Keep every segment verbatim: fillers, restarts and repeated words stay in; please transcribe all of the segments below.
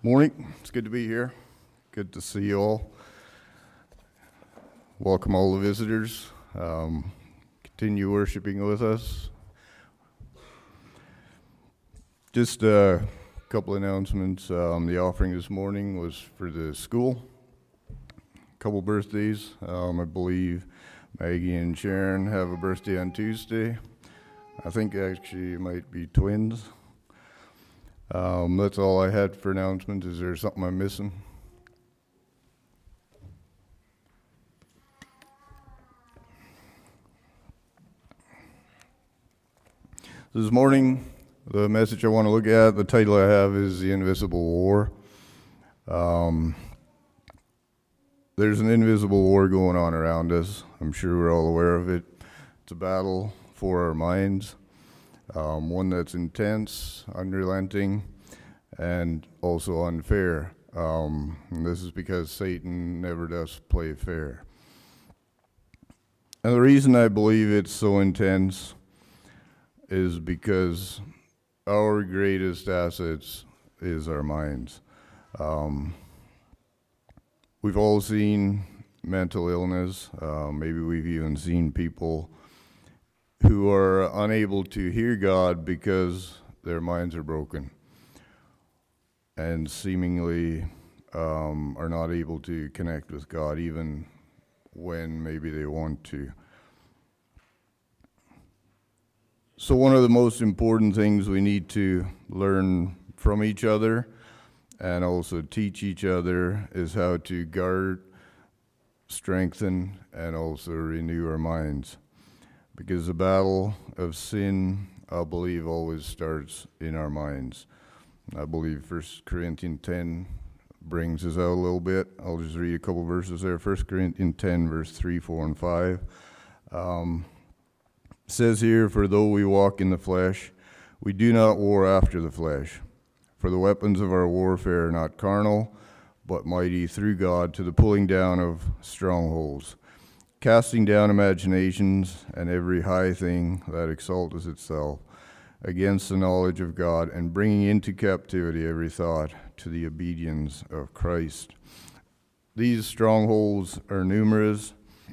Morning. It's good to be here. Good to see you all. Welcome all the visitors. Um, continue worshiping with us. Just a couple announcements. Um, the offering this morning was for the school. A couple birthdays. Um, I believe Maggie and Sharon have a birthday on Tuesday. I think actually it might be twins. Um, that's all I had for announcements. Is there something I'm missing? This morning, the message I want to look at, the title I have is The Invisible War. Um, there's an invisible war going on around us. I'm sure we're all aware of it. It's a battle for our minds. Um, one that's intense, unrelenting, and also unfair. Um, and this is because Satan never does play fair. And the reason I believe it's so intense is because our greatest assets is our minds. Um, we've all seen mental illness. Uh, maybe we've even seen people who are unable to hear God because their minds are broken and seemingly um, are not able to connect with God even when maybe they want to. So one of the most important things we need to learn from each other and also teach each other is how to guard, strengthen, and also renew our minds. Because the battle of sin, I believe, always starts in our minds. I believe First Corinthians ten brings us out a little bit. I'll just read a couple verses there. First Corinthians ten, verse three, four, and five. Um, says here, "For though we walk in the flesh, we do not war after the flesh. For the weapons of our warfare are not carnal, but mighty through God to the pulling down of strongholds, casting down imaginations and every high thing that exalteth itself against the knowledge of God, and bringing into captivity every thought to the obedience of Christ." These strongholds are numerous,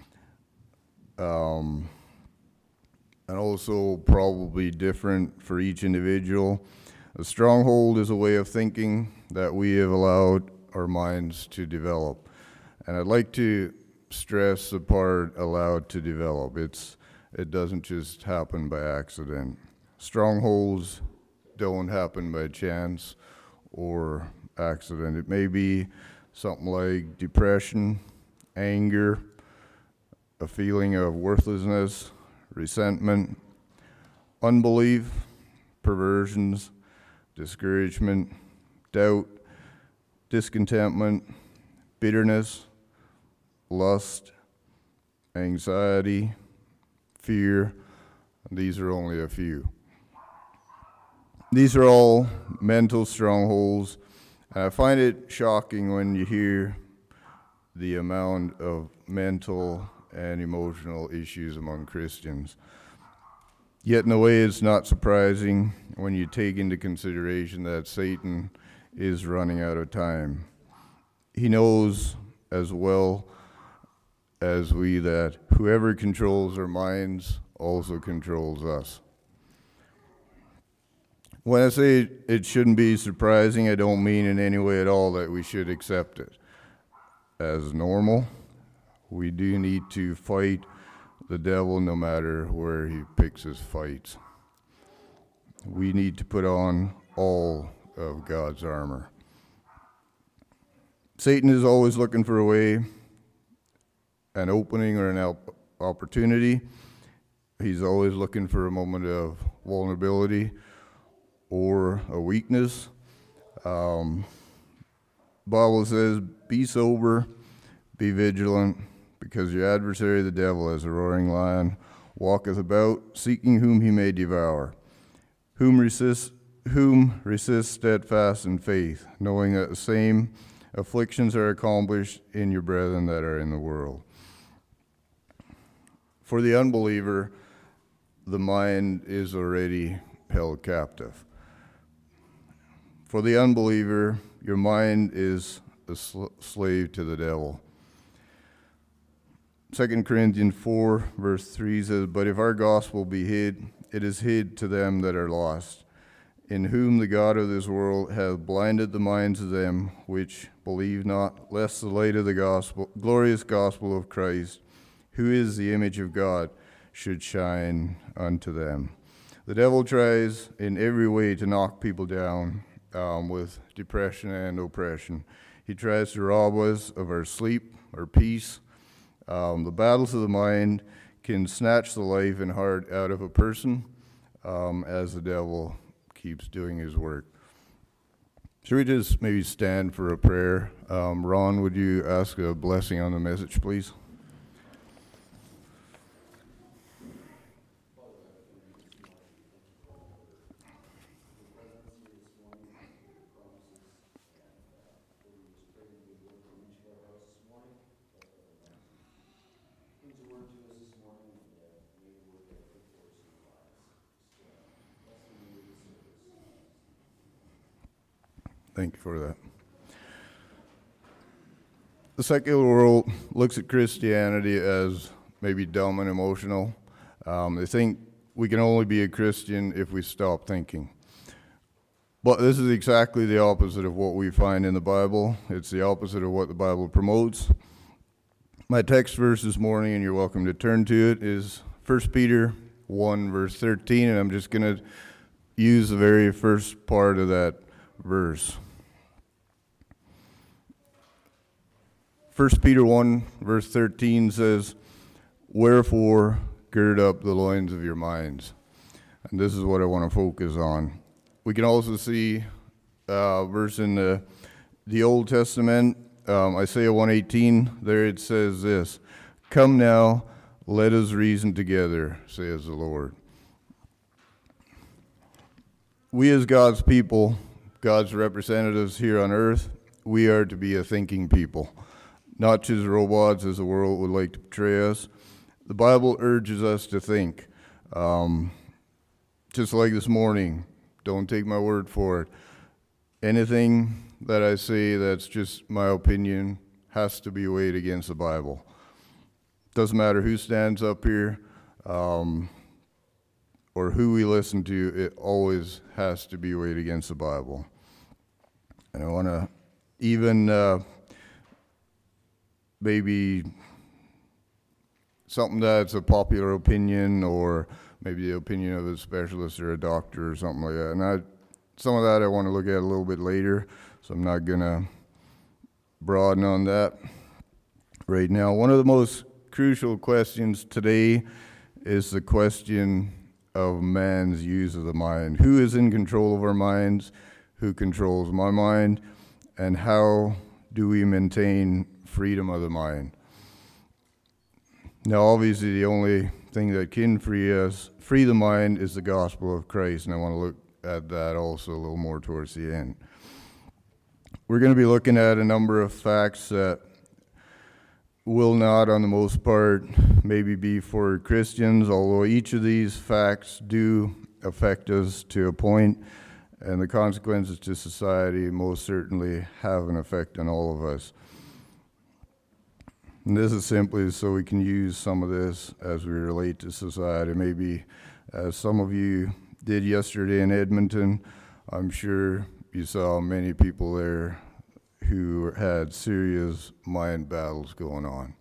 um, and also probably different for each individual. A stronghold is a way of thinking that we have allowed our minds to develop. And I'd like to stress the part allowed to develop. It's it doesn't just happen by accident. Strongholds don't happen by chance or accident. It may be something like depression, anger, a feeling of worthlessness, resentment, unbelief, perversions, discouragement, doubt, discontentment, bitterness, lust, anxiety, fear. These are only a few. These are all mental strongholds, and I find it shocking when you hear the amount of mental and emotional issues among Christians. Yet in a way it's not surprising when you take into consideration that Satan is running out of time. He knows as well as we that whoever controls our minds also controls us. When I say it shouldn't be surprising, I don't mean in any way at all that we should accept it as normal. We do need to fight the devil no matter where he picks his fights. We need to put on all of God's armor. Satan is always looking for a way, an opening or an op- opportunity. He's always looking for a moment of vulnerability or a weakness. Um, Bible says, "Be sober, be vigilant, because your adversary the devil, as a roaring lion, walketh about, seeking whom he may devour. Whom resist, whom resist steadfast in faith, knowing that the same afflictions are accomplished in your brethren that are in the world." For the unbeliever, the mind is already held captive. For the unbeliever, your mind is a sl- slave to the devil. Second Corinthians four, verse three says, But if our gospel be hid, it is hid to them that are lost, in whom the God of this world hath blinded the minds of them which believe not, lest the light of the gospel, glorious gospel of Christ, who is the image of God, should shine unto them. The devil tries in every way to knock people down um, with depression and oppression. He tries to rob us of our sleep, our peace. Um, the battles of the mind can snatch the life and heart out of a person um, as the devil keeps doing his work. Should we just maybe stand for a prayer? Um, Ron, would you ask a blessing on the message, please? Thank you for that. The secular world looks at Christianity as maybe dumb and emotional. Um, they think we can only be a Christian if we stop thinking. But this is exactly the opposite of what we find in the Bible. It's the opposite of what the Bible promotes. My text verse this morning, and you're welcome to turn to it, is First Peter one, verse thirteen, and I'm just going to use the very first part of that verse. First Peter one, verse thirteen says, Wherefore gird up the loins of your minds. And this is what I want to focus on. We can also see a verse in the, the Old Testament, um, Isaiah one eighteen, there it says this, Come now, let us reason together, says the Lord. We as God's people, God's representatives here on earth, we are to be a thinking people, not just robots as the world would like to portray us. The Bible urges us to think. Um, just like this morning, don't take my word for it. Anything that I say that's just my opinion has to be weighed against the Bible. Doesn't matter who stands up here um, or who we listen to, it always has to be weighed against the Bible. And I want to even uh, maybe something that's a popular opinion, or maybe the opinion of a specialist or a doctor or something like that. And I, some of that I want to look at a little bit later, so I'm not going to broaden on that right now. One of the most crucial questions today is the question of man's use of the mind. Who is in control of our minds? Who controls my mind? And how do we maintain freedom of the mind? Now, obviously, the only thing that can free us, free the mind, is the gospel of Christ, and I want to look at that also a little more towards the end. We're going to be looking at a number of facts that will not, on the most part, maybe be for Christians, although each of these facts do affect us to a point, and the consequences to society most certainly have an effect on all of us. And this is simply so we can use some of this as we relate to society. Maybe as some of you did yesterday in Edmonton, I'm sure you saw many people there who had serious mind battles going on.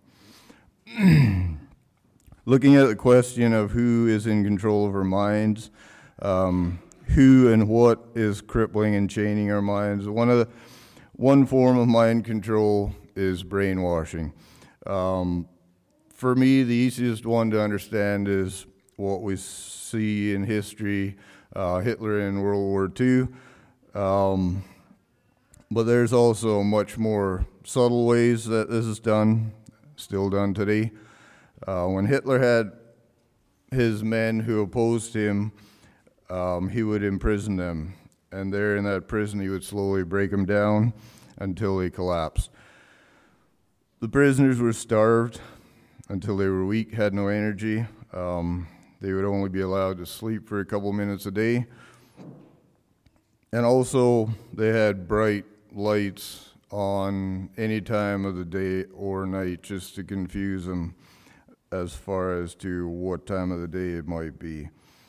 Looking at the question of who is in control of our minds, um, who and what is crippling and chaining our minds. One of the, one form of mind control is brainwashing. Um, for me, the easiest one to understand is what we see in history, uh, Hitler in World War Two. Um, but there's also much more subtle ways that this is done, still done today. Uh, when Hitler had his men who opposed him, um, he would imprison them. And there in that prison, he would slowly break them down until they collapsed. The prisoners were starved until they were weak, had no energy. Um, they would only be allowed to sleep for a couple minutes a day. And also, they had bright lights on any time of the day or night just to confuse them as far as to what time of the day it might be.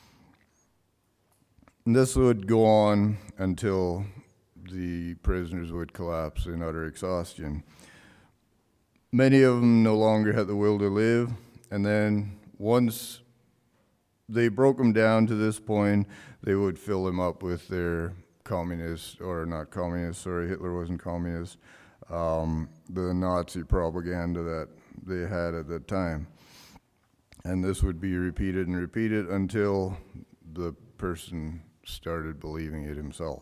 And this would go on until the prisoners would collapse in utter exhaustion. Many of them no longer had the will to live, and then once they broke them down to this point, they would fill them up with their communist, or not communist, sorry, Hitler wasn't communist, um, the Nazi propaganda that they had at that time. And this would be repeated and repeated until the person started believing it himself.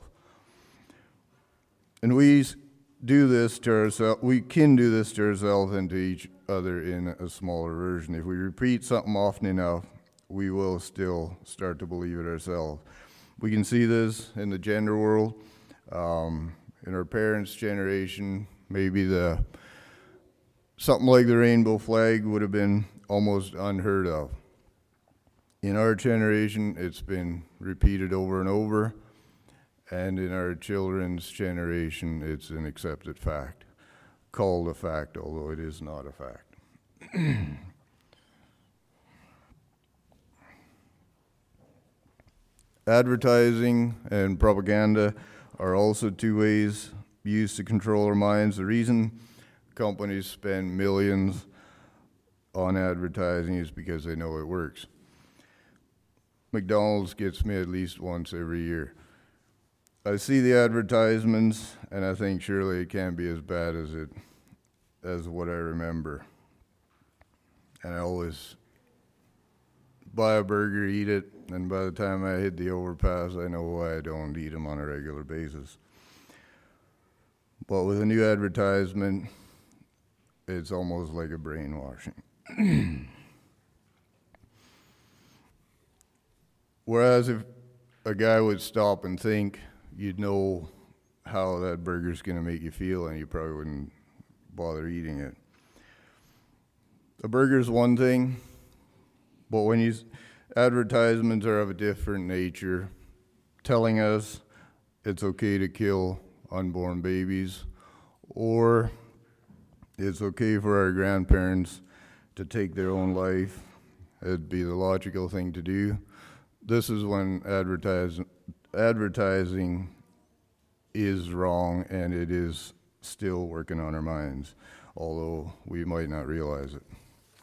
And we do this to ourselves, we can do this to ourselves and to each other in a smaller version. If we repeat something often enough, we will still start to believe it ourselves. We can see this in the gender world. Um, in our parents' generation, maybe the something like the rainbow flag would have been almost unheard of. In our generation, it's been repeated over and over, and in our children's generation, it's an accepted fact, called a fact, although it is not a fact. Advertising and propaganda are also two ways used to control our minds. The reason companies spend millions on advertising is because they know it works. McDonald's gets me at least once every year. I see the advertisements and I think surely it can't be as bad as it as what I remember. And I always buy a burger, eat it, and by the time I hit the overpass, I know why I don't eat them on a regular basis. But with a new advertisement, it's almost like a brainwashing. Whereas if a guy would stop and think, you'd know how that burger's going to make you feel, and you probably wouldn't bother eating it. A burger's one thing, but when you advertisements are of a different nature, telling us it's okay to kill unborn babies, or it's okay for our grandparents to take their own life, it'd be the logical thing to do. This is when advertise, advertising is wrong, and it is still working on our minds, although we might not realize it.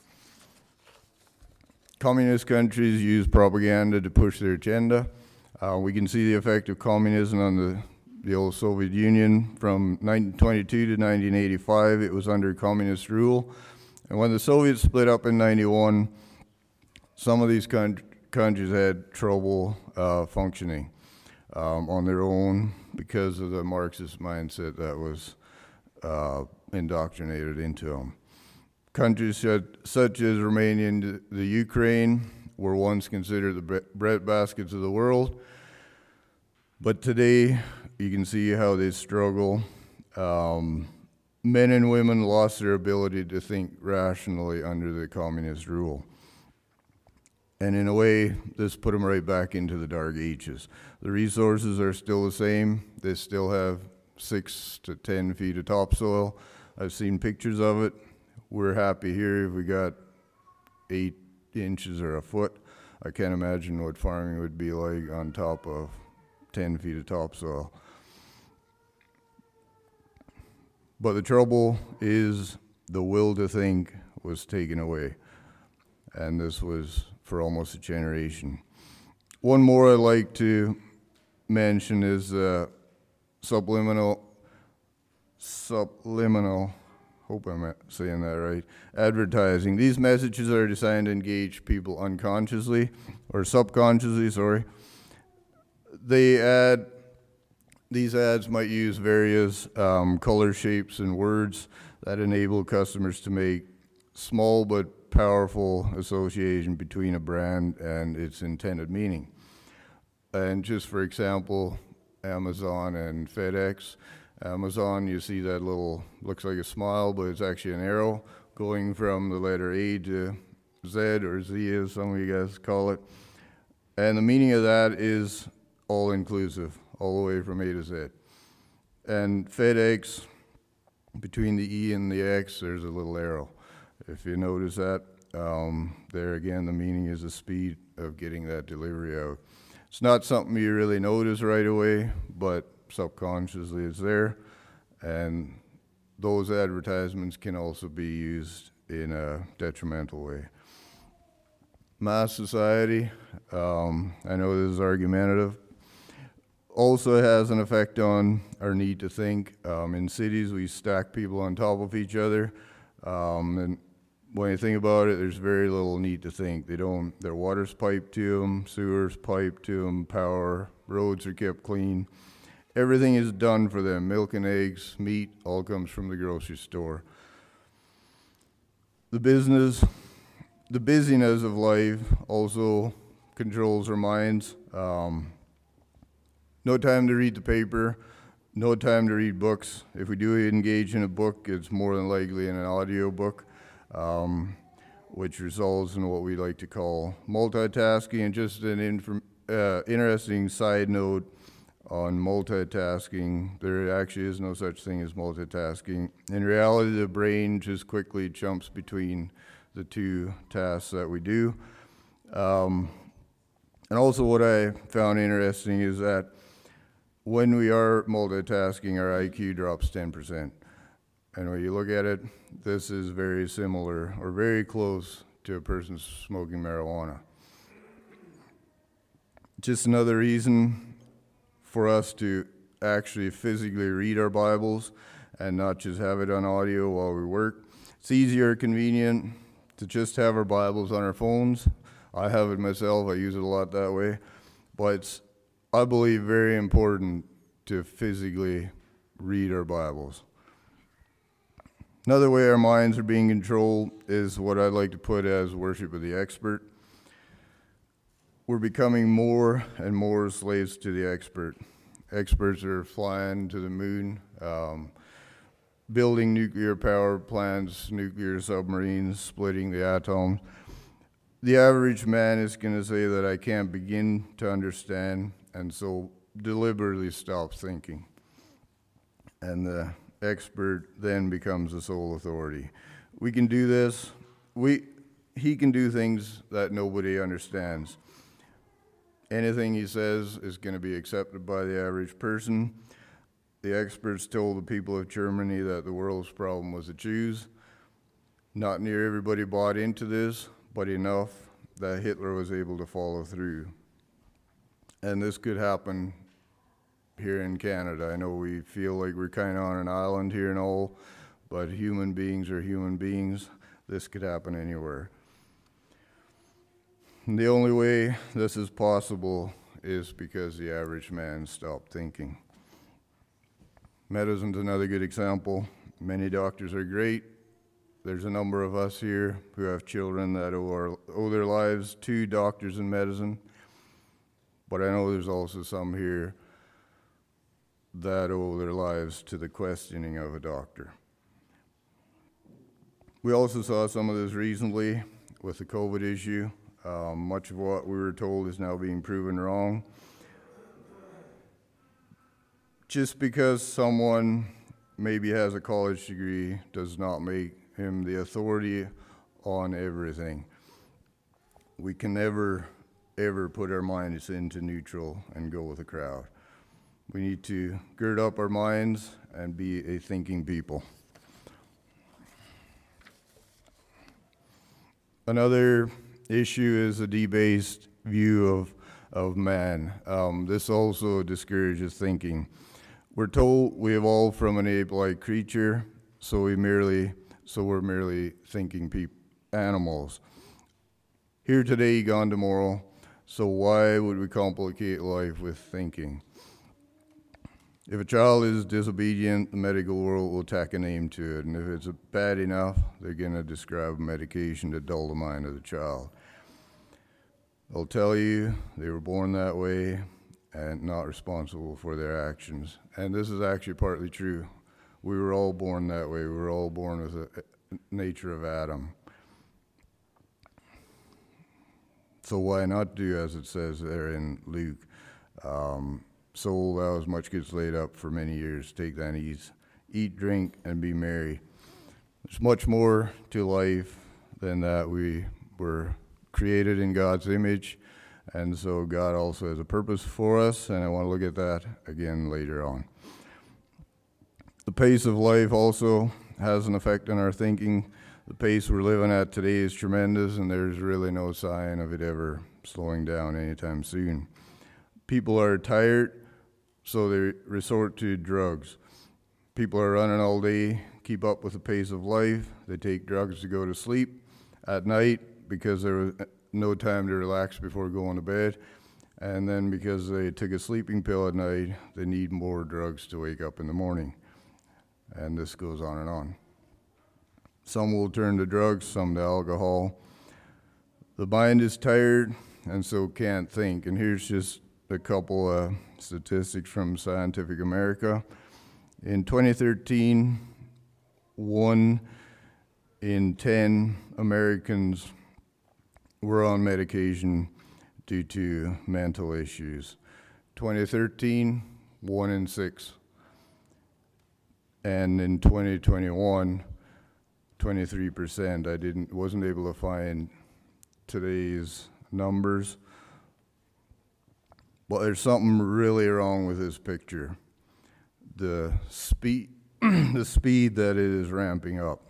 Communist countries use propaganda to push their agenda. Uh, we can see the effect of communism on the, the old Soviet Union. From nineteen twenty-two to nineteen eighty-five, it was under communist rule. And when the Soviets split up in ninety-one, some of these countries countries had trouble uh, functioning um, on their own because of the Marxist mindset that was uh, indoctrinated into them. Countries such as Romania and the Ukraine were once considered the breadbaskets of the world, but today you can see how they struggle. Um, men and women lost their ability to think rationally under the communist rule. And in a way, this put them right back into the dark ages. The resources are still the same. They still have six to ten feet of topsoil. I've seen pictures of it. We're happy here if we got eight inches or a foot. I can't imagine what farming would be like on top of ten feet of topsoil. But the trouble is the will to think was taken away. And this was for almost a generation. One more I'd like to mention is uh, subliminal, subliminal, hope I'm saying that right, advertising. These messages are designed to engage people unconsciously, or subconsciously, sorry. They add, these ads might use various um, color shapes and words that enable customers to make small but powerful association between a brand and its intended meaning. And just for example, Amazon and FedEx. Amazon, you see that little, looks like a smile, but it's actually an arrow going from the letter A to Z, or Z as some of you guys call it. And the meaning of that is all inclusive. all the way from A to Z. And FedEx, between the E and the X, there's a little arrow. If you notice that, um, there again, the meaning is the speed of getting that delivery out. It's not something you really notice right away, but subconsciously it's there. And those advertisements can also be used in a detrimental way. Mass society, um, I know this is argumentative, also has an effect on our need to think. Um, in cities, we stack people on top of each other, um, and when you think about it, there's very little need to think. They don't, their water's piped to them, sewers piped to them, power, roads are kept clean. Everything is done for them. Milk and eggs, meat, all comes from the grocery store. The business, the busyness of life also controls our minds. Um, no time to read the paper, no time to read books. If we do engage in a book, it's more than likely in an audio book, um, which results in what we like to call multitasking. And just an inf- uh, interesting side note on multitasking, there actually is no such thing as multitasking. In reality, the brain just quickly jumps between the two tasks that we do. Um, and also what I found interesting is that when we are multitasking, our I Q drops ten percent. And when you look at it, this is very similar or very close to a person smoking marijuana. Just another reason for us to actually physically read our Bibles and not just have it on audio while we work. It's easier, convenient to just have our Bibles on our phones. I have it myself, I use it a lot that way. But it's, I believe, very important to physically read our Bibles. Another way our minds are being controlled is what I'd like to put as worship of the expert. We're becoming more and more slaves to the expert. Experts are flying to the moon, um, building nuclear power plants, nuclear submarines, splitting the atoms. The average man is going to say that I can't begin to understand, and so deliberately stops thinking. And the expert then becomes the sole authority. We can do this. We, he can do things that nobody understands. Anything he says is going to be accepted by the average person. The experts told the people of Germany that the world's problem was the Jews. Not near everybody bought into this, but enough that Hitler was able to follow through. And this could happen here in Canada. I know we feel like we're kind of on an island here and all, but human beings are human beings. This could happen anywhere. And the only way this is possible is because the average man stopped thinking. Medicine's another good example. Many doctors are great. There's a number of us here who have children that owe, our, owe their lives to doctors in medicine. But I know there's also some here that owe their lives to the questioning of a doctor. We also saw some of this recently with the COVID issue. Um, much of what we were told is now being proven wrong. Just because someone maybe has a college degree does not make him the authority on everything. We can never, ever put our minds into neutral and go with the crowd. We need to gird up our minds and be a thinking people. Another issue is a debased view of, of man. Um, this also discourages thinking. We're told we evolved from an ape-like creature, so we merely, so we're merely thinking peop- animals. Here today, gone tomorrow, so why would we complicate life with thinking? If a child is disobedient, the medical world will tack a name to it, and if it's bad enough, they're going to describe medication to dull the mind of the child. They'll tell you they were born that way and not responsible for their actions. And this is actually partly true. We were all born that way. We were all born with the nature of Adam. So why not do as it says there in Luke? Um, soul thou as much gets laid up for many years. Take thine ease, eat, drink, and be merry. There's much more to life than that. We were created in God's image, and so God also has a purpose for us, and I want to look at that again later on. The pace of life also has an effect on our thinking. The pace we're living at today is tremendous, and there's really no sign of it ever slowing down anytime soon. People are tired, so they resort to drugs. People are running all day, keep up with the pace of life. They take drugs to go to sleep at night because there was no time to relax before going to bed. And then because they took a sleeping pill at night, they need more drugs to wake up in the morning. And this goes on and on. Some will turn to drugs, some to alcohol. The mind is tired and so can't think. And here's just a couple of statistics from Scientific America. In twenty thirteen, one in ten Americans were on medication due to mental issues. twenty thirteen, one in six. And in twenty twenty-one, twenty-three percent. I didn't wasn't able to find today's numbers. But there's something really wrong with this picture. The speed the speed that it is ramping up.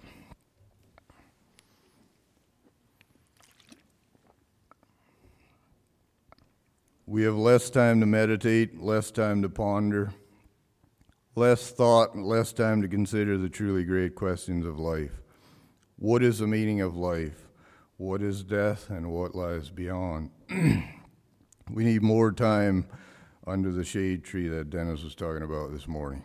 We have less time to meditate, less time to ponder, less thought, and less time to consider the truly great questions of life. What is the meaning of life? What is death, and what lies beyond? We need more time under the shade tree that Dennis was talking about this morning.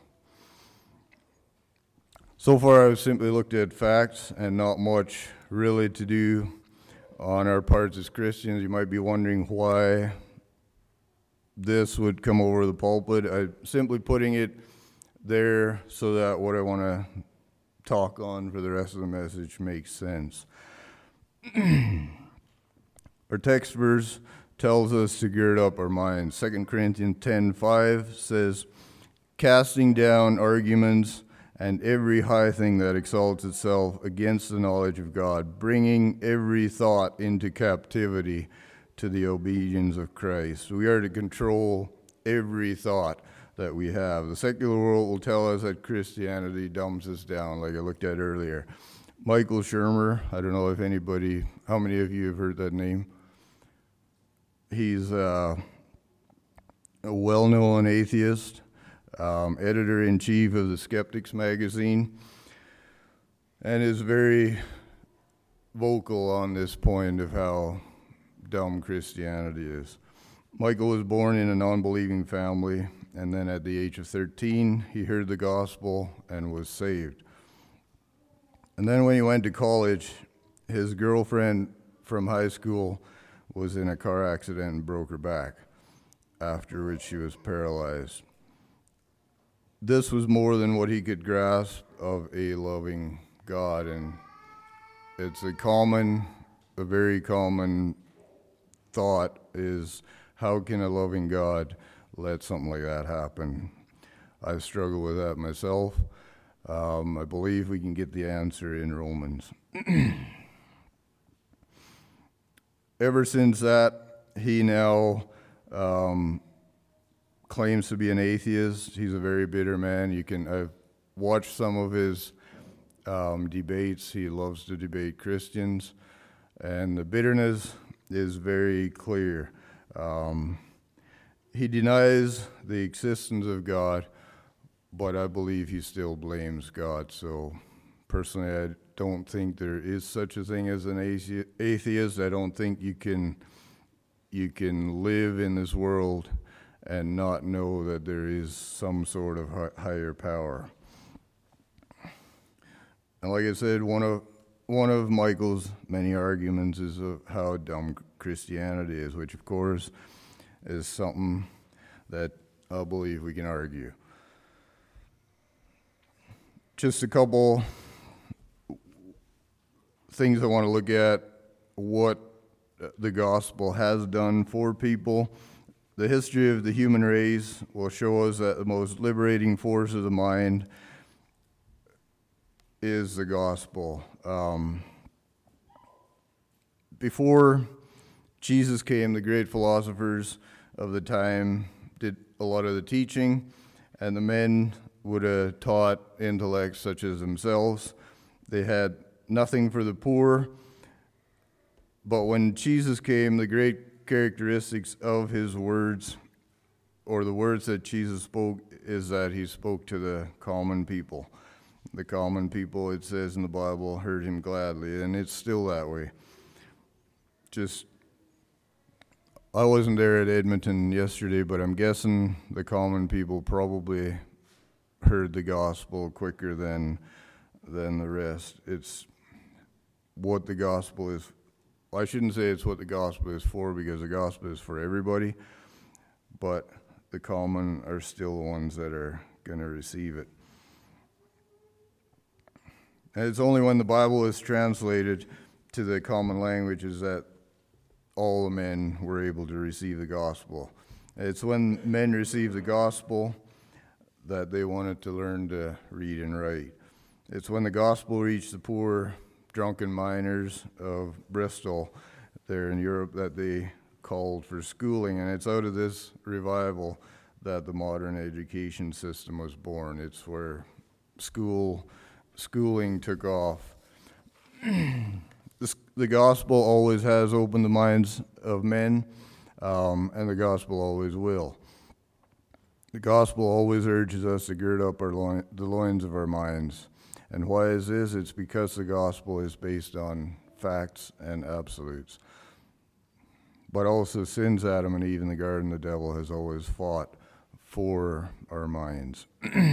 So far, I've simply looked at facts and not much really to do on our parts as Christians. You might be wondering why this would come over the pulpit. I'm simply putting it there so that what I want to talk on for the rest of the message makes sense. Our text verse tells us to gird up our minds. Second Corinthians ten five says, casting down arguments and every high thing that exalts itself against the knowledge of God, bringing every thought into captivity to the obedience of Christ. We are to control every thought that we have. The secular world will tell us that Christianity dumbs us down, like I looked at earlier. Michael Shermer, I don't know if anybody, how many of you have heard that name? He's uh, a well-known atheist, um, editor-in-chief of the Skeptics magazine, and is very vocal on this point of how dumb Christianity is. Michael was born in a non-believing family, and then at the age of thirteen, he heard the gospel and was saved. And then when he went to college, his girlfriend from high school was in a car accident and broke her back, after which she was paralyzed. This was more than what he could grasp of a loving God, and it's a common, a very common thought is, how can a loving God let something like that happen? I struggle with that myself. Um, I believe we can get the answer in Romans. Ever since that, he now um, claims to be an atheist. He's a very bitter man. You can I've watched some of his um, debates. He loves to debate Christians, and the bitterness is very clear. Um, he denies the existence of God, but I believe he still blames God. So personally, I don't think there is such a thing as an atheist. I don't think you can you can live in this world and not know that there is some sort of higher power. And like I said, one of one of Michael's many arguments is of how dumb Christianity is, which of course is something that I believe we can argue. Just a couple things I want to look at, what the gospel has done for people. The history of the human race will show us that the most liberating force of the mind is the gospel. Um, before Jesus came, the great philosophers of the time did a lot of the teaching, and the men would have taught intellects such as themselves. They had nothing for the poor, but when Jesus came, the great characteristics of his words, or the words that Jesus spoke, is that he spoke to the common people. The common people, it says in the Bible, heard him gladly, and it's still that way. Just, I wasn't there at Edmonton yesterday, but I'm guessing the common people probably heard the gospel quicker than than the rest. It's what the gospel is. I shouldn't say it's what the gospel is for, because the gospel is for everybody, but the common are still the ones that are going to receive it. And it's only when the Bible is translated to the common languages that all the men were able to receive the gospel. It's when men received the gospel that they wanted to learn to read and write. It's when the gospel reached the poor, drunken miners of Bristol there in Europe that they called for schooling. And it's out of this revival that the modern education system was born. It's where school schooling took off. This, the gospel always has opened the minds of men, um, and the gospel always will. The gospel always urges us to gird up our loin, the loins of our minds. And why is this? It's because the gospel is based on facts and absolutes. But also, since Adam and Eve in the garden, the devil has always fought for our minds.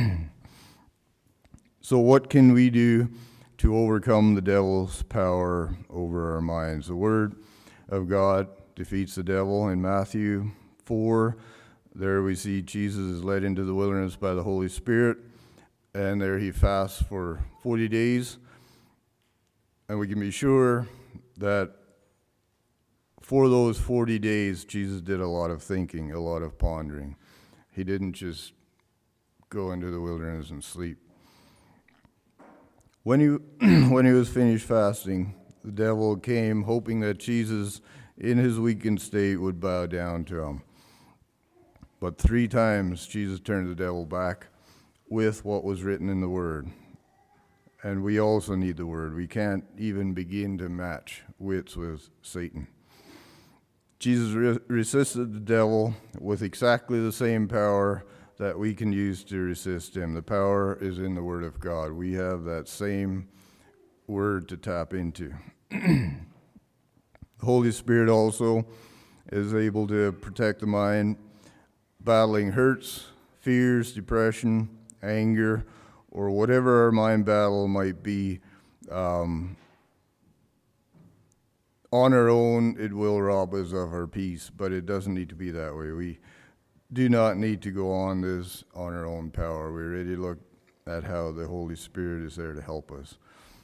So what can we do to overcome the devil's power over our minds? The word of God defeats the devil. In Matthew four, there we see Jesus is led into the wilderness by the Holy Spirit, and there he fasts for forty days. And we can be sure that for those forty days, Jesus did a lot of thinking, a lot of pondering. He didn't just go into the wilderness and sleep. When he, when he was finished fasting, the devil came hoping that Jesus, in his weakened state, would bow down to him. But three times Jesus turned the devil back with what was written in the Word. And we also need the Word. We can't even begin to match wits with Satan. Jesus re- resisted the devil with exactly the same power that we can use to resist him. The power is in the Word of God. We have that same Word to tap into. The Holy Spirit also is able to protect the mind, battling hurts, fears, depression, anger, or whatever our mind battle might be. Um, on our own, it will rob us of our peace, but it doesn't need to be that way. We do not need to go on this on our own power. We already looked at how the Holy Spirit is there to help us.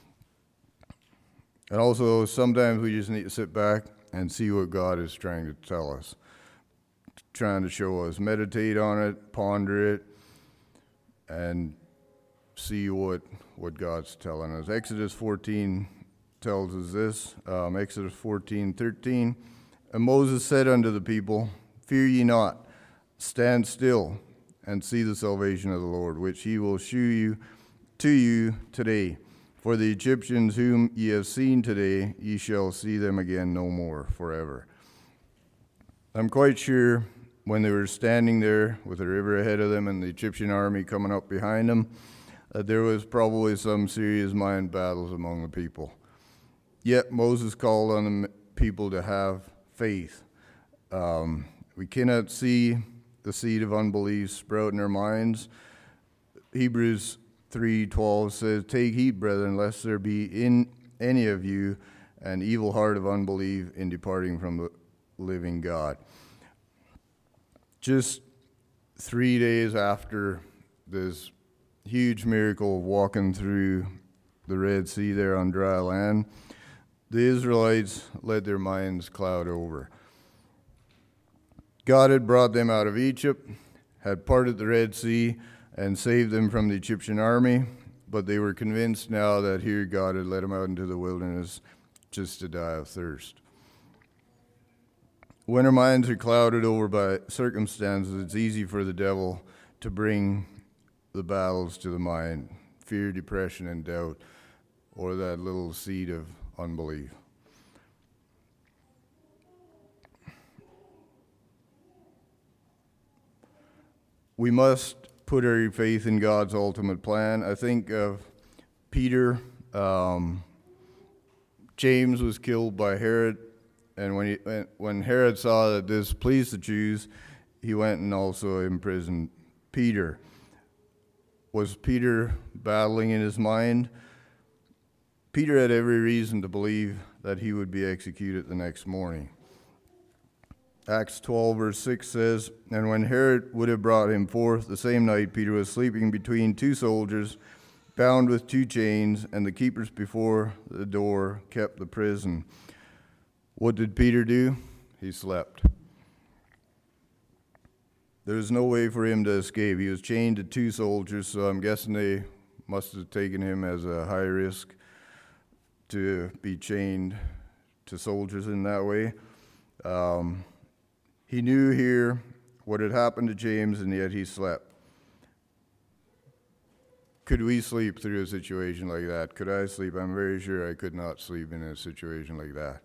And also, sometimes we just need to sit back and see what God is trying to tell us, trying to show us. Meditate on it, ponder it, and see what, what God's telling us. Exodus fourteen tells us this, um, Exodus fourteen thirteen. And Moses said unto the people, Fear ye not, stand still and see the salvation of the Lord, which he will shew you to you today. For the Egyptians whom ye have seen today, ye shall see them again no more forever. I'm quite sure when they were standing there with the river ahead of them and the Egyptian army coming up behind them, that there was probably some serious mind battles among the people. Yet Moses called on the people to have faith. Um, we cannot see the seed of unbelief sprout in our minds. Hebrews three twelve says, Take heed, brethren, lest there be in any of you an evil heart of unbelief in departing from the living God. Just three days after this huge miracle of walking through the Red Sea there on dry land, the Israelites let their minds cloud over. God had brought them out of Egypt, had parted the Red Sea, and saved them from the Egyptian army, but they were convinced now that here God had led them out into the wilderness just to die of thirst. When our minds are clouded over by circumstances, it's easy for the devil to bring the battles to the mind, fear, depression, and doubt, or that little seed of unbelief. We must put our faith in God's ultimate plan. I think of Peter. Um, James was killed by Herod, and when, he, when Herod saw that this pleased the Jews, he went and also imprisoned Peter. Was Peter battling in his mind? Peter had every reason to believe that he would be executed the next morning. Acts twelve, verse six says, "And when Herod would have brought him forth, the same night Peter was sleeping between two soldiers, bound with two chains, and the keepers before the door kept the prison." What did Peter do? He slept. There was no way for him to escape. He was chained to two soldiers, so I'm guessing they must have taken him as a high risk to be chained to soldiers in that way. Um, he knew here what had happened to James, and yet he slept. Could we sleep through a situation like that? Could I sleep? I'm very sure I could not sleep in a situation like that.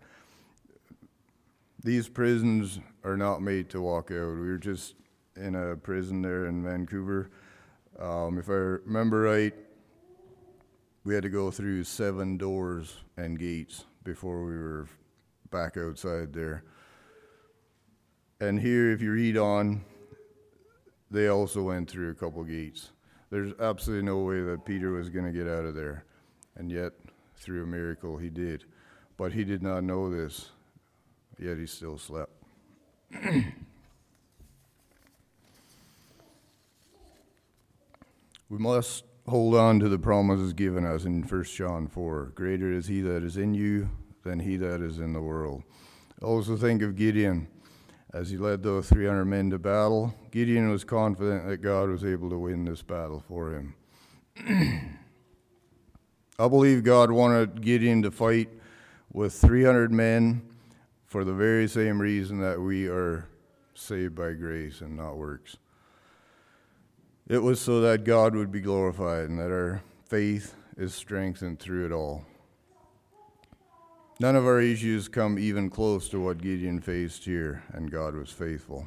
These prisons are not made to walk out. We were just in a prison there in Vancouver. Um, if I remember right, we had to go through seven doors and gates before we were back outside there. And here, if you read on, they also went through a couple gates. There's absolutely no way that Peter was going to get out of there. And yet, through a miracle, he did. But he did not know this, yet he still slept. We must hold on to the promises given us in First John four. Greater is he that is in you than he that is in the world. Also think of Gideon. As he led those three hundred men to battle, Gideon was confident that God was able to win this battle for him. I believe God wanted Gideon to fight with three hundred men for the very same reason that we are saved by grace and not works. It was so that God would be glorified and that our faith is strengthened through it all. None of our issues come even close to what Gideon faced here, and God was faithful.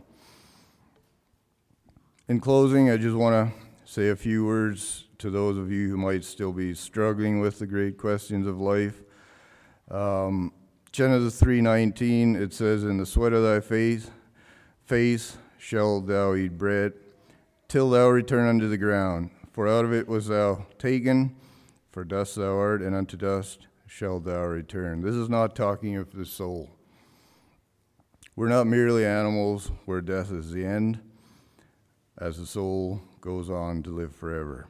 In closing, I just want to say a few words to those of you who might still be struggling with the great questions of life. Um, Genesis three nineteen, it says, "In the sweat of thy face, face shalt thou eat bread, till thou return unto the ground. For out of it was thou taken, for dust thou art, and unto dust shalt thou return." This is not talking of the soul. We're not merely animals where death is the end, as the soul goes on to live forever.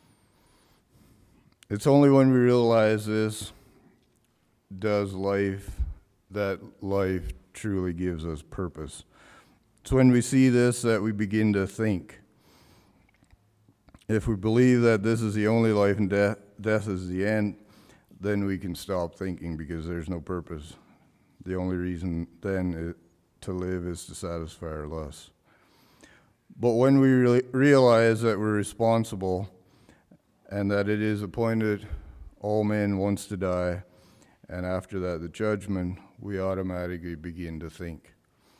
It's only when we realize this does life, that life truly gives us purpose. It's when we see this that we begin to think. If we believe that this is the only life and death, death is the end, then we can stop thinking because there's no purpose. The only reason then it, to live is to satisfy our lusts. But when we re- realize that we're responsible and that it is appointed all men once to die, and after that the judgment, we automatically begin to think.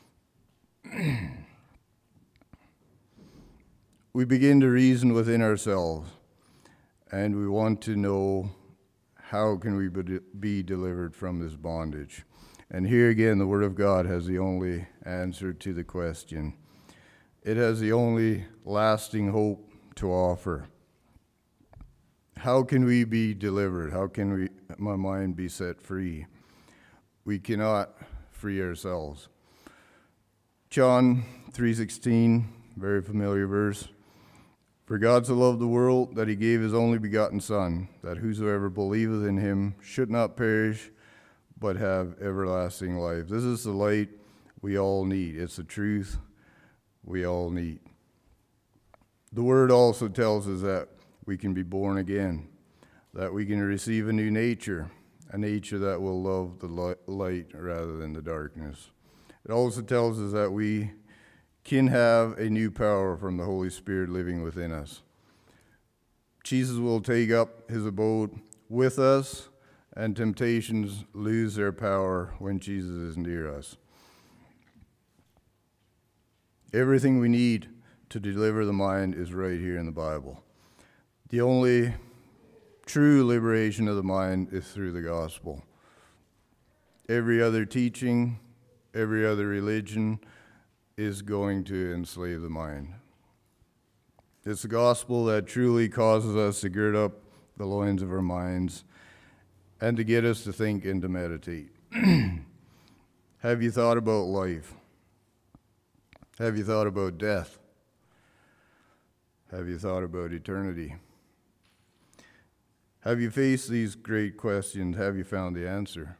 We begin to reason within ourselves, and we want to know, how can we be delivered from this bondage? And here again, the Word of God has the only answer to the question. It has the only lasting hope to offer. How can we be delivered? How can we, my mind be set free? We cannot free ourselves. John three sixteen, very familiar verse. "For God so loved the world that he gave his only begotten Son, that whosoever believeth in him should not perish, but have everlasting life." This is the light we all need. It's the truth we all need. The Word also tells us that we can be born again, that we can receive a new nature, a nature that will love the light rather than the darkness. It also tells us that we can have a new power from the Holy Spirit living within us. Jesus will take up his abode with us, and temptations lose their power when Jesus is near us. Everything we need to deliver the mind is right here in the Bible. The only true liberation of the mind is through the gospel. Every other teaching, every other religion is going to enslave the mind. It's the gospel that truly causes us to gird up the loins of our minds and to get us to think and to meditate. Have you thought about life? Have you thought about death? Have you thought about eternity? Have you faced these great questions? Have you found the answer?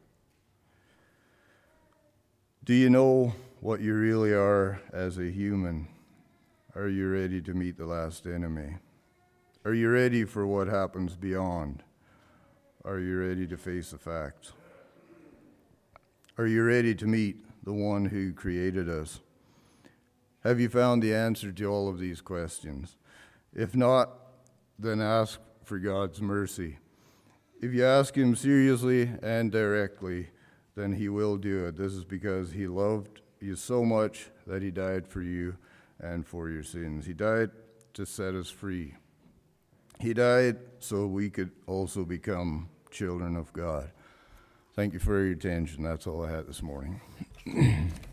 Do you know what you really are as a human? Are you ready to meet the last enemy? Are you ready for what happens beyond? Are you ready to face the facts? Are you ready to meet the one who created us? Have you found the answer to all of these questions? If not, then ask for God's mercy. If you ask him seriously and directly, then he will do it. This is because he loved you so much that he died for you and for your sins. He died to set us free. He died so we could also become children of God. Thank you for your attention. That's all I had this morning.